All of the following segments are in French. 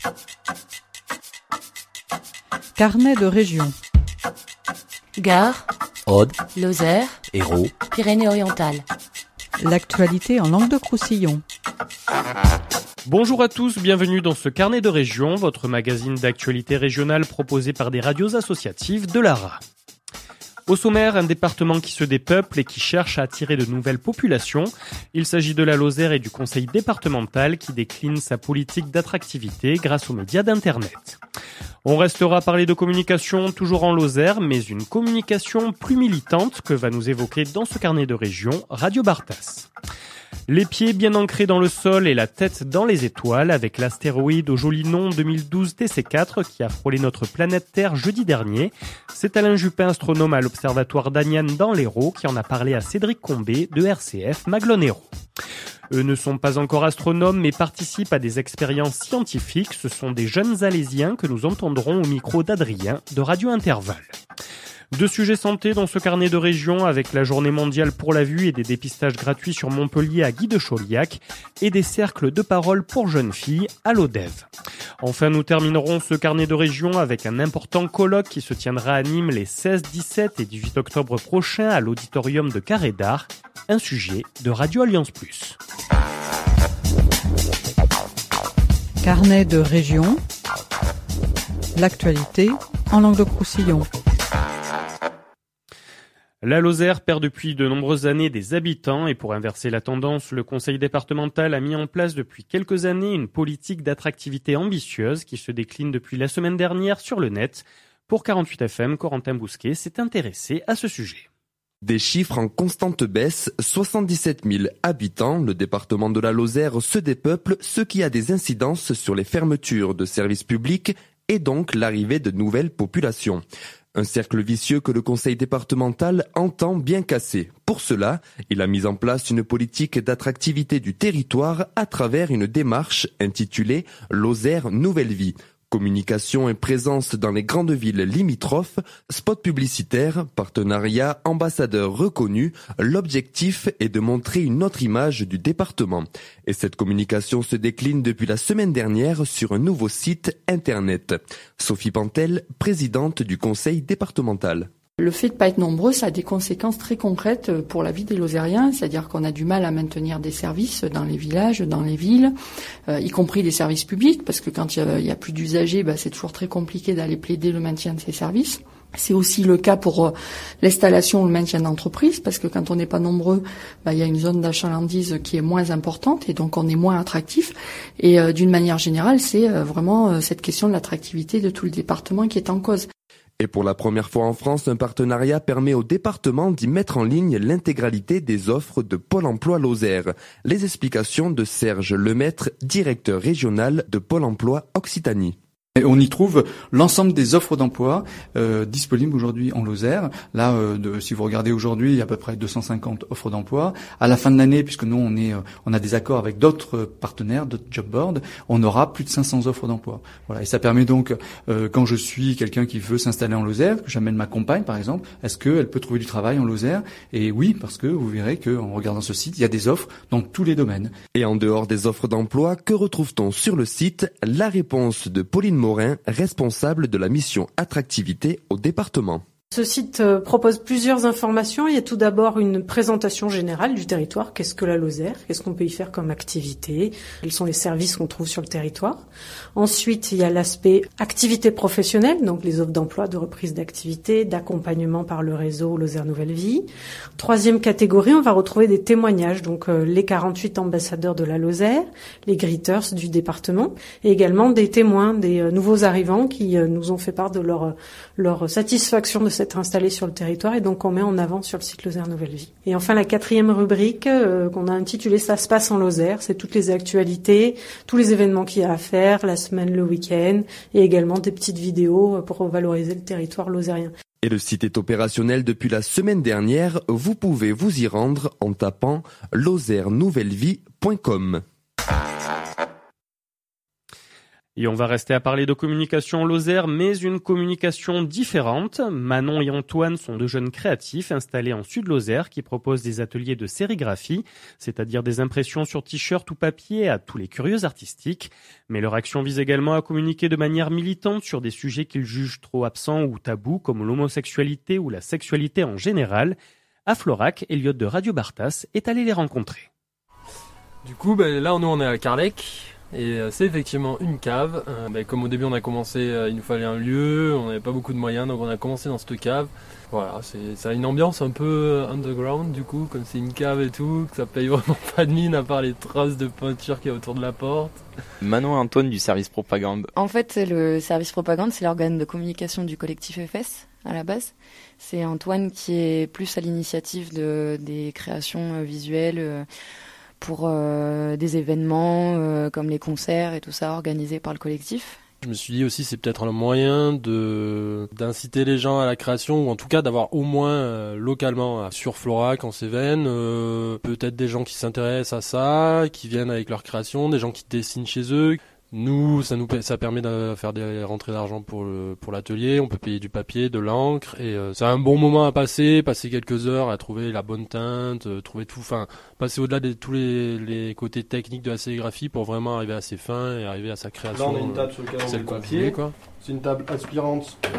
Carnet de région. Gard, Aude, Lozère, Hérault, Pyrénées-Orientales. L'actualité en Languedoc-Roussillon. Bonjour à tous, bienvenue dans ce Carnet de région, votre magazine d'actualité régionale proposé par des radios associatives de l'ARA. Au sommaire, un département qui se dépeuple et qui cherche à attirer de nouvelles populations. Il s'agit de la Lozère et du conseil départemental qui décline sa politique d'attractivité grâce aux médias d'Internet. On restera à parler de communication toujours en Lozère, mais une communication plus militante que va nous évoquer dans ce carnet de région Radio Bartas. Les pieds bien ancrés dans le sol et la tête dans les étoiles avec l'astéroïde au joli nom 2012 TC4 qui a frôlé notre planète Terre jeudi dernier. C'est Alain Juppin, astronome à l'Observatoire d'Aniane dans l'Hérault, qui en a parlé à Cédric Combé de RCF Maglone-Hérault. Eux ne sont pas encore astronomes mais participent à des expériences scientifiques. Ce sont des jeunes Alésiens que nous entendrons au micro d'Adrien de Radio Intervalle. Deux sujets santé dans ce carnet de région avec la journée mondiale pour la vue et des dépistages gratuits sur Montpellier à Guy de Chauliac et des cercles de parole pour jeunes filles à l'ODEV. Enfin, nous terminerons ce carnet de région avec un important colloque qui se tiendra à Nîmes les 16, 17 et 18 octobre prochains à l'auditorium de Carré d'Art, un sujet de Radio Alliance Plus. Carnet de région. L'actualité en Languedoc-Roussillon. La Lozère perd depuis de nombreuses années des habitants et pour inverser la tendance, le conseil départemental a mis en place depuis quelques années une politique d'attractivité ambitieuse qui se décline depuis la semaine dernière sur le net. Pour 48 FM, Corentin Bousquet s'est intéressé à ce sujet. Des chiffres en constante baisse, 77 000 habitants, le département de la Lozère se dépeuple, ce qui a des incidences sur les fermetures de services publics et donc l'arrivée de nouvelles populations. Un cercle vicieux que le conseil départemental entend bien casser. Pour cela, il a mis en place une politique d'attractivité du territoire à travers une démarche intitulée « Lozère Nouvelle Vie ». Communication et présence dans les grandes villes limitrophes, spots publicitaires, partenariats, ambassadeurs reconnus, l'objectif est de montrer une autre image du département. Et cette communication se décline depuis la semaine dernière sur un nouveau site internet. Sophie Pantel, présidente du conseil départemental. Le fait de ne pas être nombreux, ça a des conséquences très concrètes pour la vie des Lozériens, c'est-à-dire qu'on a du mal à maintenir des services dans les villages, dans les villes, y compris des services publics, parce que quand il y a plus d'usagers, c'est toujours très compliqué d'aller plaider le maintien de ces services. C'est aussi le cas pour l'installation ou le maintien d'entreprises, parce que quand on n'est pas nombreux, il y a une zone d'achalandise qui est moins importante et donc on est moins attractif. Et d'une manière générale, c'est vraiment cette question de l'attractivité de tout le département qui est en cause. Et pour la première fois en France, un partenariat permet au département d'y mettre en ligne l'intégralité des offres de Pôle emploi Lozère. Les explications de Serge Lemaître, directeur régional de Pôle emploi Occitanie. Et on y trouve l'ensemble des offres d'emploi disponibles aujourd'hui en Lozère. Là, si vous regardez aujourd'hui, il y a à peu près 250 offres d'emploi. À la fin de l'année, puisque nous on a des accords avec d'autres partenaires, d'autres job boards, on aura plus de 500 offres d'emploi. Voilà, et ça permet donc, quand je suis quelqu'un qui veut s'installer en Lozère, que j'amène ma compagne par exemple, est-ce qu'elle peut trouver du travail en Lozère ? Et oui, parce que vous verrez qu'en regardant ce site, il y a des offres dans tous les domaines. Et en dehors des offres d'emploi, que retrouve-t-on sur le site ? La réponse de Pauline Morin, responsable de la mission attractivité au département. Ce site propose plusieurs informations. Il y a tout d'abord une présentation générale du territoire. Qu'est-ce que la Lozère ? Qu'est-ce qu'on peut y faire comme activité ? Quels sont les services qu'on trouve sur le territoire ? Ensuite, il y a l'aspect activité professionnelle, donc les offres d'emploi, de reprise d'activité, d'accompagnement par le réseau Lozère Nouvelle Vie. Troisième catégorie, on va retrouver des témoignages, donc les 48 ambassadeurs de la Lozère, les greeters du département, et également des témoins, des nouveaux arrivants qui nous ont fait part de leur satisfaction de s'être installés sur le territoire et donc on met en avant sur le site Lozère Nouvelle Vie. Et enfin la quatrième rubrique qu'on a intitulée Ça se passe en Lozère, c'est toutes les actualités, tous les événements qu'il y a à faire, la semaine, le week-end et également des petites vidéos pour valoriser le territoire lozérien. Et le site est opérationnel depuis la semaine dernière, vous pouvez vous y rendre en tapant lozèrenouvellevie.com. Et on va rester à parler de communication en Lozère, mais une communication différente. Manon et Antoine sont deux jeunes créatifs installés en Sud-Lozère qui proposent des ateliers de sérigraphie, c'est-à-dire des impressions sur t-shirt ou papier à tous les curieux artistiques. Mais leur action vise également à communiquer de manière militante sur des sujets qu'ils jugent trop absents ou tabous, comme l'homosexualité ou la sexualité en général. À Florac, Elliot de Radio Bartas est allé les rencontrer. Du coup, là, nous, on est à Carlec. Et c'est effectivement une cave. Comme au début on a commencé, il nous fallait un lieu, on n'avait pas beaucoup de moyens, donc on a commencé dans cette cave. Voilà, ça a une ambiance un peu underground du coup, comme c'est une cave et tout, que ça paye vraiment pas de mine à part les traces de peinture qu'il y a autour de la porte. Manon et Antoine du service propagande. En fait, le service propagande, c'est l'organe de communication du collectif FS à la base. C'est Antoine qui est plus à l'initiative des créations visuelles pour des événements comme les concerts et tout ça organisés par le collectif. Je me suis dit aussi c'est peut-être un moyen d'inciter les gens à la création ou en tout cas d'avoir au moins localement sur Florac en Cévennes peut-être des gens qui s'intéressent à ça, qui viennent avec leur création, des gens qui dessinent chez eux. Nous, ça permet de faire des rentrées d'argent pour l'atelier. On peut payer du papier, de l'encre, et c'est un bon moment à passer quelques heures à trouver la bonne teinte, trouver tout, passer au-delà de tous les côtés techniques de la sérigraphie pour vraiment arriver à ses fins et arriver à sa création. Là, on a une table sur laquelle on met le papier. C'est une table aspirante. Du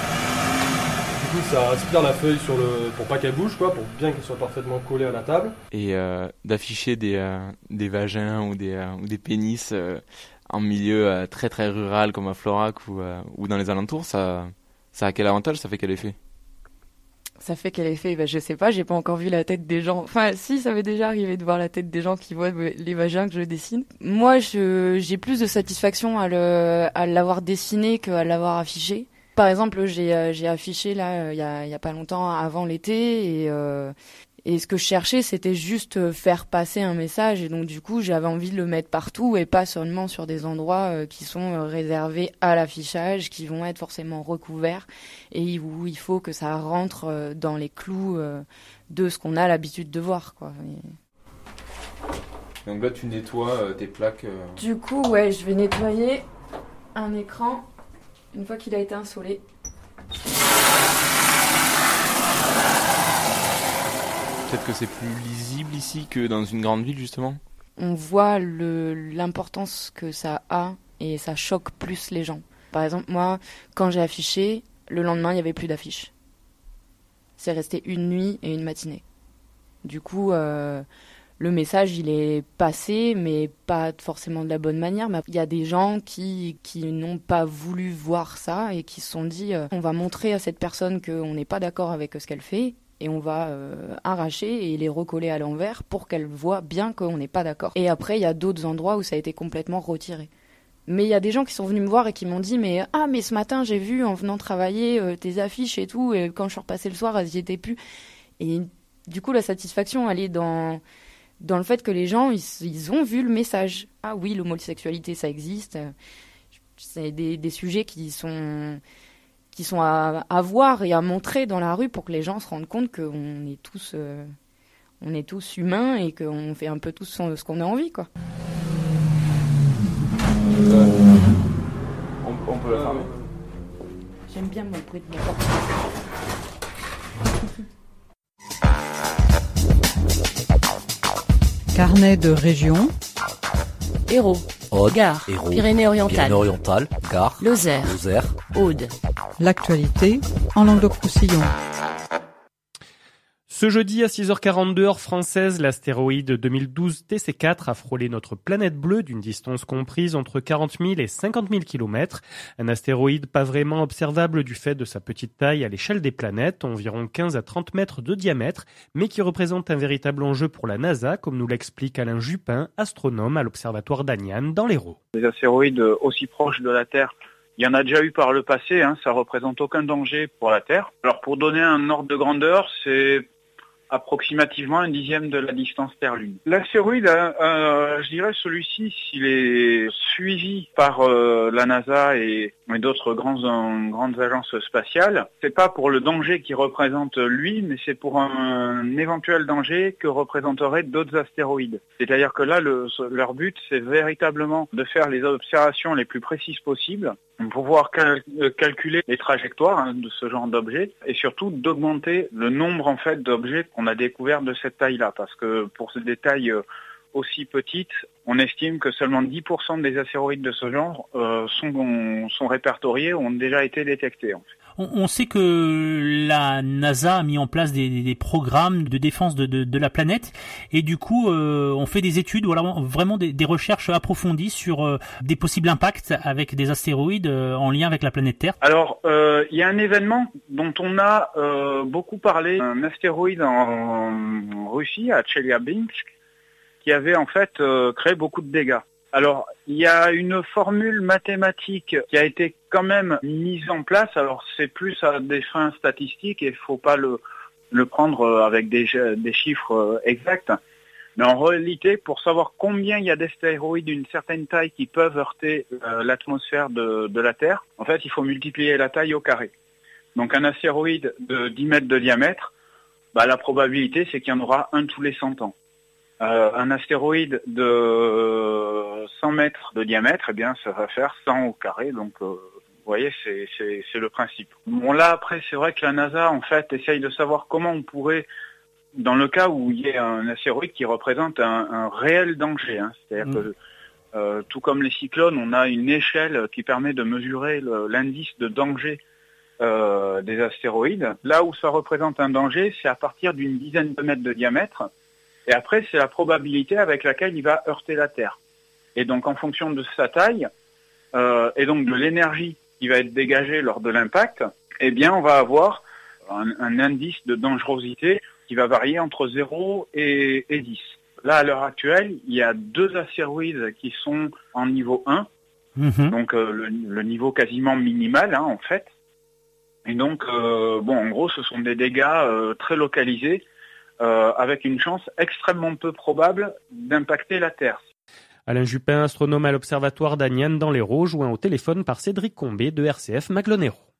coup, ça aspire la feuille pour pas qu'elle bouge, pour bien qu'elle soit parfaitement collée à la table. Et d'afficher des vagins ou des pénis. En milieu très très rural comme à Florac ou dans les alentours, ça a quel avantage, ça fait quel effet? Ça fait quel effet? Je sais pas, j'ai pas encore vu la tête des gens. Enfin, si, ça m'est déjà arrivé de voir la tête des gens qui voient les vagins que je dessine. Moi, j'ai plus de satisfaction à l'avoir dessiné qu'à l'avoir affiché. Par exemple, j'ai affiché là, il y a pas longtemps, avant l'été, et ce que je cherchais, c'était juste faire passer un message. Et donc, du coup, j'avais envie de le mettre partout et pas seulement sur des endroits qui sont réservés à l'affichage, qui vont être forcément recouverts et où il faut que ça rentre dans les clous de ce qu'on a l'habitude de voir, quoi. Donc là, tu nettoies tes plaques. Du coup, ouais, je vais nettoyer un écran une fois qu'il a été insolé. Peut-être que c'est plus lisible ici que dans une grande ville, justement. On voit l'importance que ça a et ça choque plus les gens. Par exemple, moi, quand j'ai affiché, le lendemain, il n'y avait plus d'affiches. C'est resté une nuit et une matinée. Du coup, le message, il est passé, mais pas forcément de la bonne manière. Mais il y a des gens qui n'ont pas voulu voir ça et qui se sont dit on va montrer à cette personne qu'on n'est pas d'accord avec ce qu'elle fait. Et on va arracher et les recoller à l'envers pour qu'elle voit bien qu'on n'est pas d'accord. Et après, il y a d'autres endroits où ça a été complètement retiré. Mais il y a des gens qui sont venus me voir et qui m'ont dit mais ce matin, j'ai vu en venant travailler tes affiches et tout, et quand je suis repassée le soir, elles n'y étaient plus. Et du coup, la satisfaction, elle est dans le fait que les gens, ils ont vu le message. Ah oui, l'homosexualité, ça existe. C'est des sujets qui sont à voir et à montrer dans la rue pour que les gens se rendent compte qu'on est tous humains et qu'on fait un peu tous ce qu'on a envie, quoi. On peut la fermer. J'aime bien mon bruit de ma porte. Carnet de région. Hérault, Aude, Gard, Hérault, Pyrénées-Orientales, Pyrénées-Orientales, Gard, Lozère, Aude. L'actualité en Languedoc-Roussillon. Ce jeudi à 6h42 heure française, l'astéroïde 2012 TC4 a frôlé notre planète bleue d'une distance comprise entre 40 000 et 50 000 km. Un astéroïde pas vraiment observable du fait de sa petite taille à l'échelle des planètes, environ 15 à 30 mètres de diamètre, mais qui représente un véritable enjeu pour la NASA, comme nous l'explique Alain Jupin, astronome à l'observatoire d'Aniane dans l'Hérault. Des astéroïdes aussi proches de la Terre, il y en a déjà eu par le passé, ça représente aucun danger pour la Terre. Alors pour donner un ordre de grandeur, c'est approximativement 1/10 de la distance Terre-Lune. L'astéroïde, je dirais celui-ci, s'il est suivi par la NASA et et d'autres grandes agences spatiales. C'est pas pour le danger qu'il représente lui, mais c'est pour un éventuel danger que représenteraient d'autres astéroïdes. C'est-à-dire que là, leur but, c'est véritablement de faire les observations les plus précises possibles pour pouvoir calculer les trajectoires de ce genre d'objets et surtout d'augmenter le nombre en fait d'objets qu'on a découverts de cette taille-là, parce que pour des tailles aussi petites, on estime que seulement 10% des astéroïdes de ce genre sont répertoriés ou ont déjà été détectés. En fait. On sait que la NASA a mis en place des programmes de défense de la planète et du coup on fait des études ou alors vraiment des recherches approfondies sur des possibles impacts avec des astéroïdes en lien avec la planète Terre. Alors il y a un événement dont on a beaucoup parlé, un astéroïde en Russie à Tcheliabinsk qui avait en fait créé beaucoup de dégâts. Alors, il y a une formule mathématique qui a été quand même mise en place. Alors, c'est plus à des fins statistiques et il faut pas le prendre avec des chiffres exacts. Mais en réalité, pour savoir combien il y a d'astéroïdes d'une certaine taille qui peuvent heurter l'atmosphère de la Terre, en fait, il faut multiplier la taille au carré. Donc, un astéroïde de 10 mètres de diamètre, la probabilité, c'est qu'il y en aura un tous les 100 ans. Un astéroïde de 100 mètres de diamètre, eh bien, ça va faire 100 au carré. Donc, vous voyez, c'est le principe. Bon, là, après, c'est vrai que la NASA, en fait, essaye de savoir comment on pourrait, dans le cas où il y a un astéroïde qui représente un réel danger, c'est-à-dire que, tout comme les cyclones, on a une échelle qui permet de mesurer l'indice de danger des astéroïdes. Là où ça représente un danger, c'est à partir d'une dizaine de mètres de diamètre. Et après, c'est la probabilité avec laquelle il va heurter la Terre. Et donc, en fonction de sa taille, et donc de l'énergie qui va être dégagée lors de l'impact, eh bien, on va avoir un indice de dangerosité qui va varier entre 0 et 10. Là, à l'heure actuelle, il y a 2 astéroïdes qui sont en niveau 1, donc le niveau quasiment minimal, en fait. Et donc, en gros, ce sont des dégâts très localisés, avec une chance extrêmement peu probable d'impacter la Terre. Alain Juppin, astronome à l'Observatoire d'Aniane dans l'Hérault, joint au téléphone par Cédric Combé de RCF Maglone Hérault.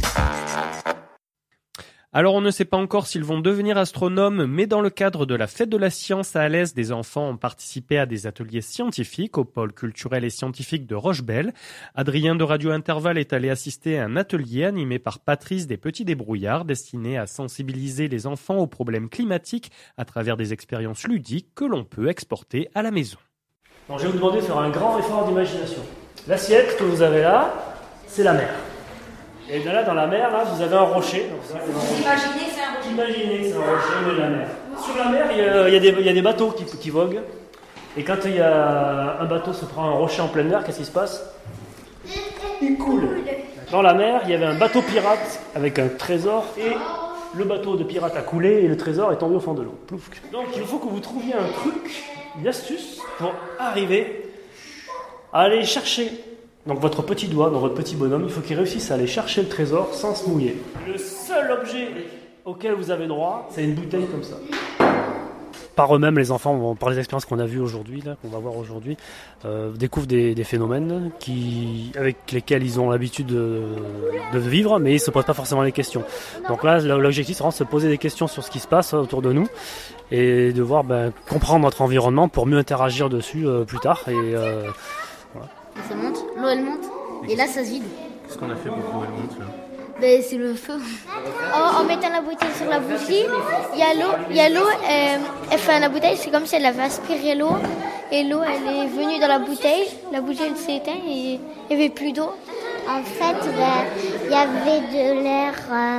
Alors on ne sait pas encore s'ils vont devenir astronomes, mais dans le cadre de la Fête de la Science à Alès, des enfants ont participé à des ateliers scientifiques au pôle culturel et scientifique de Rochebelle. Adrien de Radio Intervalle est allé assister à un atelier animé par Patrice des Petits Débrouillards, destiné à sensibiliser les enfants aux problèmes climatiques à travers des expériences ludiques que l'on peut exporter à la maison. Donc, je vais vous demander de faire un grand effort d'imagination. L'assiette que vous avez là, c'est la mer. Et là, dans la mer, là, vous avez un rocher. Imaginez que c'est un rocher. Imaginez que c'est un rocher de la mer. Sur la mer, il y a des bateaux qui voguent. Et quand il y a un bateau se prend un rocher en pleine mer, qu'est-ce qui se passe? Il coule. Dans la mer, il y avait un bateau pirate avec un trésor et le bateau de pirate a coulé et le trésor est tombé au fond de l'eau. Plouf. Donc il faut que vous trouviez un truc, une astuce pour arriver à aller chercher. Donc votre petit doigt, dans votre petit bonhomme, il faut qu'il réussisse à aller chercher le trésor sans se mouiller. Le seul objet auquel vous avez droit, c'est une bouteille comme ça. Par eux-mêmes, les enfants, par les expériences qu'on a vues aujourd'hui, là, qu'on va voir aujourd'hui, découvrent des phénomènes avec lesquels ils ont l'habitude de vivre, mais ils ne se posent pas forcément les questions. Donc là, l'objectif, c'est vraiment de se poser des questions sur ce qui se passe autour de nous et de voir comprendre notre environnement pour mieux interagir dessus plus tard. Et voilà. Ça monte, l'eau elle monte, et là ça se vide. Qu'est-ce qu'on a fait pour que l'eau elle monte là? C'est le feu. En mettant la bouteille sur la bougie, il y a l'eau, la bouteille, c'est comme si elle avait aspiré l'eau, et l'eau elle est venue dans la bouteille elle s'est éteinte et il n'y avait plus d'eau. En fait, il y avait de l'air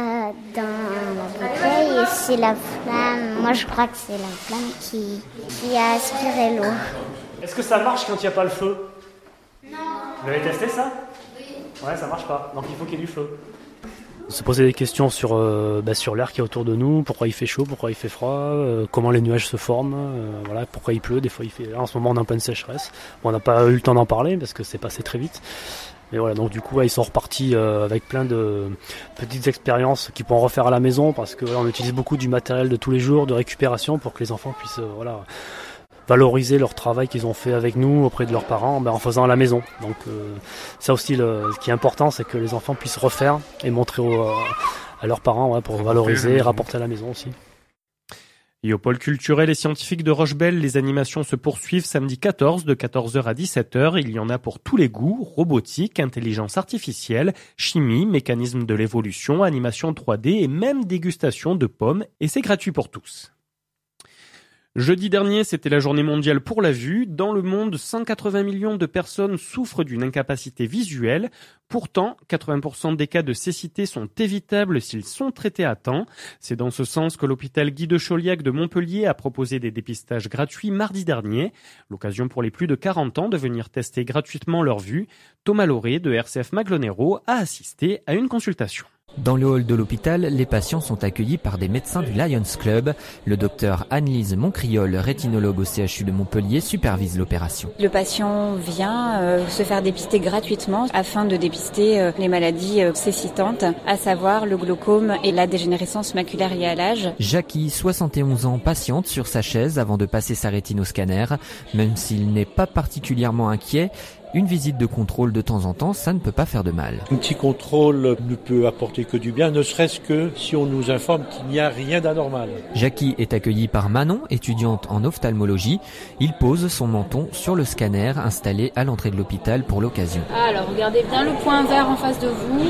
dans la bouteille et c'est la flamme. Moi je crois que c'est la flamme qui a aspiré l'eau. Est-ce que ça marche quand il n'y a pas le feu? Non. Vous avez testé ça? Oui. Ouais, ça marche pas. Donc il faut qu'il y ait du feu. Se poser des questions sur l'air qui est autour de nous, pourquoi il fait chaud, pourquoi il fait froid, comment les nuages se forment, voilà, pourquoi il pleut, des fois il fait. Là, en ce moment on est en pleine sécheresse. Bon, on n'a pas eu le temps d'en parler parce que c'est passé très vite. Mais voilà, donc du coup ils sont repartis avec plein de petites expériences qu'ils pourront refaire à la maison parce que on utilise beaucoup du matériel de tous les jours de récupération pour que les enfants puissent valoriser leur travail qu'ils ont fait avec nous auprès de leurs parents en faisant à la maison. Donc ça aussi, ce qui est important, c'est que les enfants puissent refaire et montrer à leurs parents pour valoriser et rapporter à la maison aussi. Et au pôle culturel et scientifique de Rochebelle, les animations se poursuivent samedi 14 de 14h à 17h. Il y en a pour tous les goûts, robotique, intelligence artificielle, chimie, mécanisme de l'évolution, animation 3D et même dégustation de pommes. Et c'est gratuit pour tous. Jeudi dernier, c'était la journée mondiale pour la vue. Dans le monde, 180 millions de personnes souffrent d'une incapacité visuelle. Pourtant, 80% des cas de cécité sont évitables s'ils sont traités à temps. C'est dans ce sens que l'hôpital Guy de Chauliac de Montpellier a proposé des dépistages gratuits mardi dernier. L'occasion pour les plus de 40 ans de venir tester gratuitement leur vue. Thomas Lauré de RCF Maglonero a assisté à une consultation. Dans le hall de l'hôpital, les patients sont accueillis par des médecins du Lions Club. Le docteur Anne-Lise Moncriol, rétinologue au CHU de Montpellier, supervise l'opération. Le patient vient se faire dépister gratuitement afin de dépister les maladies cécitantes, à savoir le glaucome et la dégénérescence maculaire liée à l'âge. Jackie, 71 ans, patiente sur sa chaise avant de passer sa rétine au scanner. Même s'il n'est pas particulièrement inquiet, une visite de contrôle de temps en temps, ça ne peut pas faire de mal. Un petit contrôle ne peut apporter que du bien, ne serait-ce que si on nous informe qu'il n'y a rien d'anormal. Jackie est accueilli par Manon, étudiante en ophtalmologie. Il pose son menton sur le scanner installé à l'entrée de l'hôpital pour l'occasion. Alors, regardez bien le point vert en face de vous.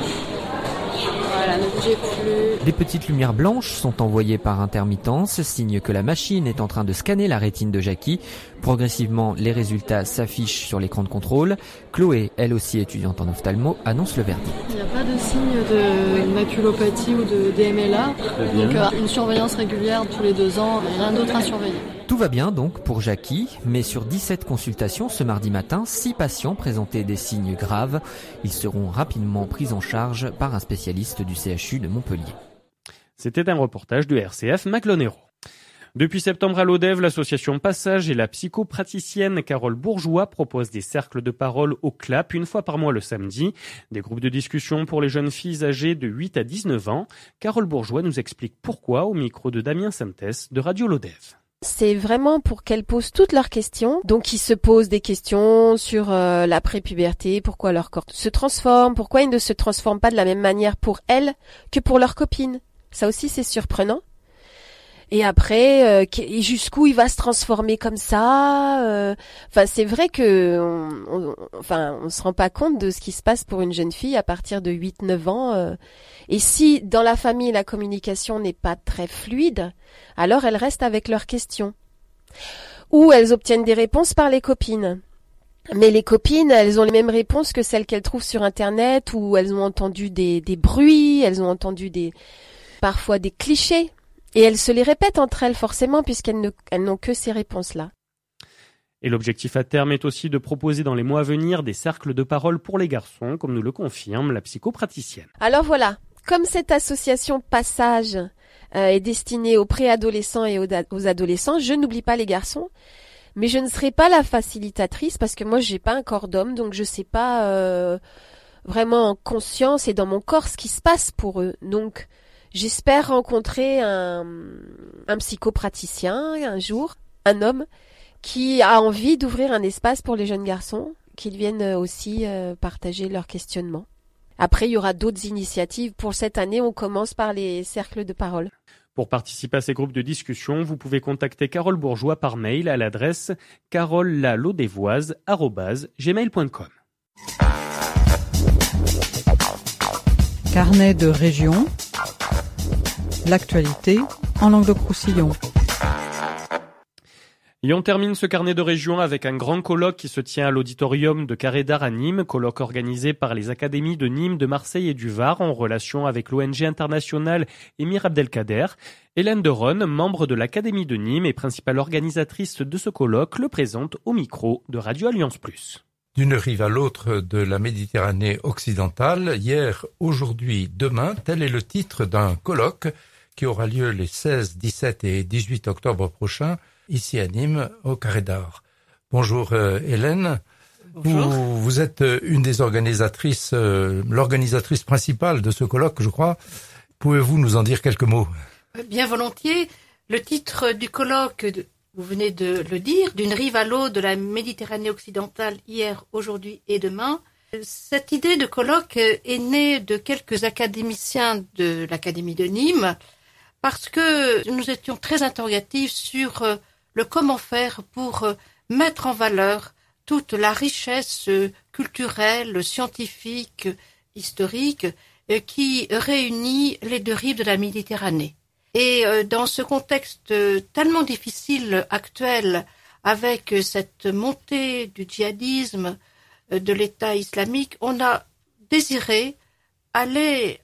Voilà, ne bougez plus. Des petites lumières blanches sont envoyées par intermittence, signe que la machine est en train de scanner la rétine de Jackie. Progressivement, les résultats s'affichent sur l'écran de contrôle. Chloé, elle aussi étudiante en ophtalmo, annonce le verdict. Il n'y a pas de signe de maculopathie ou de DMLA, donc une surveillance régulière tous les 2 ans, rien d'autre à surveiller. Tout va bien donc pour Jackie, mais sur 17 consultations ce mardi matin, 6 patients présentaient des signes graves. Ils seront rapidement pris en charge par un spécialiste du CHU de Montpellier. C'était un reportage de RCF Maglonero. Depuis septembre à l'ODEV, l'association Passage et la psychopraticienne Carole Bourgeois proposent des cercles de parole au CLAP une fois par mois le samedi. Des groupes de discussion pour les jeunes filles âgées de 8 à 19 ans. Carole Bourgeois nous explique pourquoi au micro de Damien Sintès de Radio l'ODEV. C'est vraiment pour qu'elles posent toutes leurs questions. Donc, ils se posent des questions sur la pré-puberté, pourquoi leur corps se transforme, pourquoi il ne se transforme pas de la même manière pour elles que pour leurs copines. Ça aussi, c'est surprenant. Et après, jusqu'où il va se transformer comme ça. Enfin, c'est vrai que on se rend pas compte de ce qui se passe pour une jeune fille à partir de 8-9 ans. Et si dans la famille la communication n'est pas très fluide, alors elles restent avec leurs questions. Ou elles obtiennent des réponses par les copines. Mais les copines, elles ont les mêmes réponses que celles qu'elles trouvent sur Internet, où elles ont entendu des bruits, elles ont entendu parfois des clichés. Et elles se les répètent entre elles forcément puisqu'elles n'ont que ces réponses-là. Et l'objectif à terme est aussi de proposer dans les mois à venir des cercles de parole pour les garçons, comme nous le confirme la psychopraticienne. Alors voilà, comme cette association Passage est destinée aux préadolescents et aux adolescents, je n'oublie pas les garçons, mais je ne serai pas la facilitatrice parce que moi j'ai pas un corps d'homme, donc je sais pas vraiment en conscience et dans mon corps ce qui se passe pour eux. Donc j'espère rencontrer un psychopraticien un jour, un homme qui a envie d'ouvrir un espace pour les jeunes garçons, qu'ils viennent aussi partager leurs questionnements. Après, il y aura d'autres initiatives. Pour cette année, on commence par les cercles de parole. Pour participer à ces groupes de discussion, vous pouvez contacter Carole Bourgeois par mail à l'adresse carole-la-laudevoise@gmail.com. Carnet de région. L'actualité en Languedoc-Roussillon. Et on termine ce carnet de région avec un grand colloque qui se tient à l'auditorium de Carré d'Art à Nîmes, colloque organisé par les académies de Nîmes, de Marseille et du Var en relation avec l'ONG internationale Émir Abdelkader. Hélène Deronne, membre de l'Académie de Nîmes et principale organisatrice de ce colloque, le présente au micro de Radio Alliance Plus. D'une rive à l'autre de la Méditerranée occidentale, hier, aujourd'hui, demain, tel est le titre d'un colloque qui aura lieu les 16, 17 et 18 octobre prochains, ici à Nîmes, au Carré d'Art. Bonjour Hélène. Bonjour. Vous êtes une des organisatrices, l'organisatrice principale de ce colloque, je crois. Pouvez-vous nous en dire quelques mots ? Bien volontiers. Le titre du colloque vous venez de le dire, d'une rive à l'autre de la Méditerranée occidentale hier, aujourd'hui et demain. Cette idée de colloque est née de quelques académiciens de l'Académie de Nîmes parce que nous étions très interrogatifs sur le comment faire pour mettre en valeur toute la richesse culturelle, scientifique, historique qui réunit les deux rives de la Méditerranée. Et dans ce contexte tellement difficile actuel, avec cette montée du djihadisme, de l'État islamique, on a désiré aller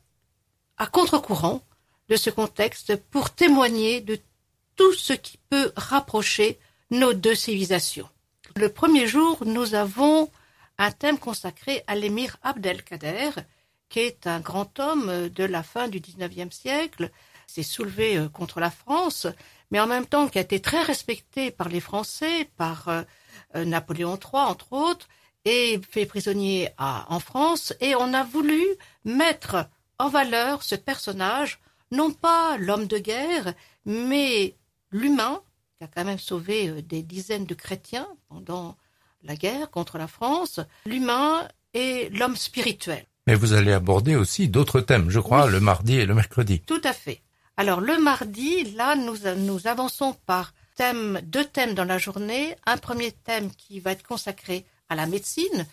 à contre-courant de ce contexte pour témoigner de tout ce qui peut rapprocher nos deux civilisations. Le premier jour, nous avons un thème consacré à l'émir Abdelkader, qui est un grand homme de la fin du XIXe siècle, s'est soulevé contre la France, mais en même temps qui a été très respecté par les Français, par Napoléon III entre autres, et fait prisonnier en France. Et on a voulu mettre en valeur ce personnage, non pas l'homme de guerre, mais l'humain, qui a quand même sauvé des dizaines de chrétiens pendant la guerre contre la France, l'humain et l'homme spirituel. Mais vous allez aborder aussi d'autres thèmes, je crois, oui. Le mardi et le mercredi. Tout à fait. Alors le mardi, là, nous avançons par deux thèmes dans la journée. Un premier thème qui va être consacré à la médecine,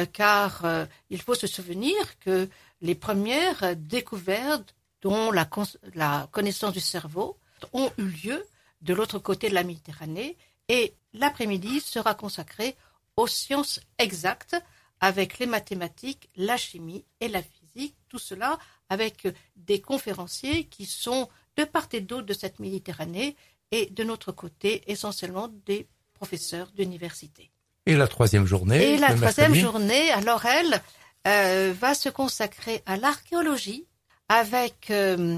car il faut se souvenir que les premières découvertes, dont la connaissance du cerveau, ont eu lieu de l'autre côté de la Méditerranée, et l'après-midi sera consacré aux sciences exactes, avec les mathématiques, la chimie et la physique, tout cela avec des conférenciers qui sont de part et d'autre de cette Méditerranée, et de notre côté essentiellement des professeurs d'université. Et la troisième journée? Et la troisième journée, alors elle va se consacrer à l'archéologie avec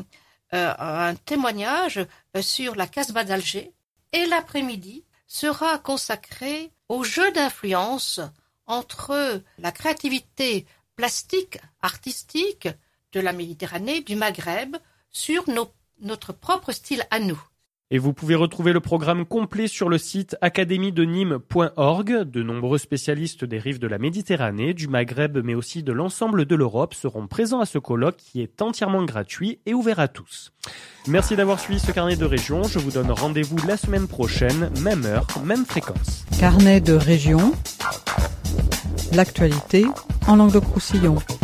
un témoignage sur la Casbah d'Alger. Et l'après-midi sera consacré au jeu d'influence entre la créativité plastique, artistique de la Méditerranée, du Maghreb, sur notre propre style à nous. Et vous pouvez retrouver le programme complet sur le site academiedenîmes.org. De nombreux spécialistes des rives de la Méditerranée, du Maghreb, mais aussi de l'ensemble de l'Europe seront présents à ce colloque qui est entièrement gratuit et ouvert à tous. Merci d'avoir suivi ce carnet de région. Je vous donne rendez-vous la semaine prochaine, même heure, même fréquence. Carnet de région, l'actualité en langue de Roussillon.